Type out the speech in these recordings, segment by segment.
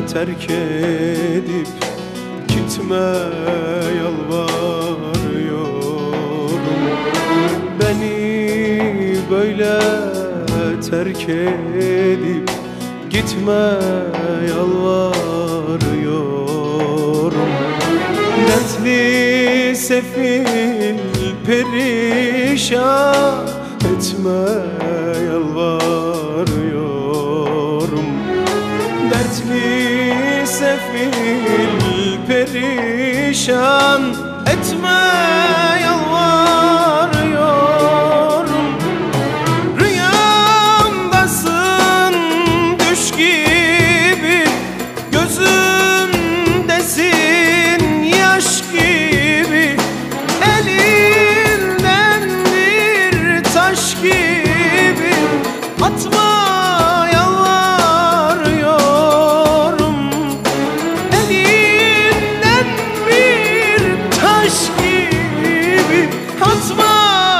terk edip gitme yalvarıyorum. Beni böyle terk edip gitme yalvarıyorum. Dertli sefil perişan etme yalvarıyorum. Dertli sefil perişan etme yalvarıyorum. Rüyamdasın düş gibi, gözümdesin yaş gibi, elinden bir taş gibi atma yalvarıyorum. Elinden bir taş gibi atma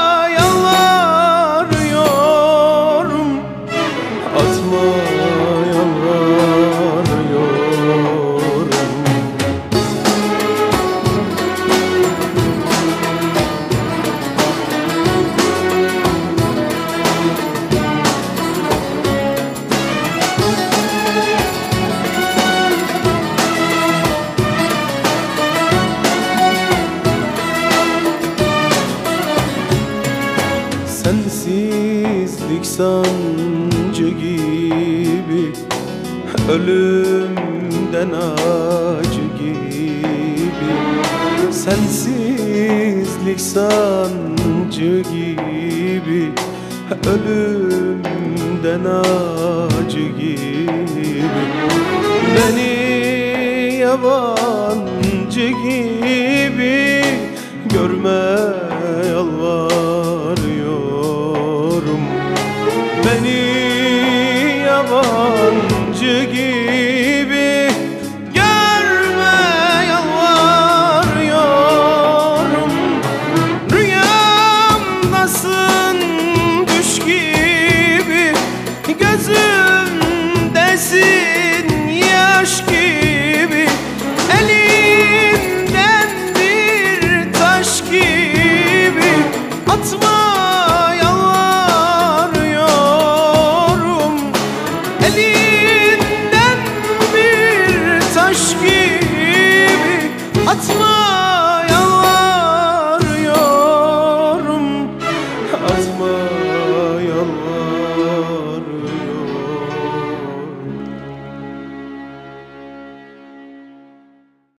yalvarıyorum. Atma yalvarıyorum. Sensizlik sancı gibi, ölümden acı gibi. Sensizlik sancı gibi, ölümden acı gibi. Beni yabancı gibi görme yalvarıyorum. Beni yabancı gibi görme yalvarıyorum. Rüyamdasın düş gibi, gözümdesin yaş gibi, elinden bir taş gibi atma yalvarıyorum. Elinden bir taş gibi atma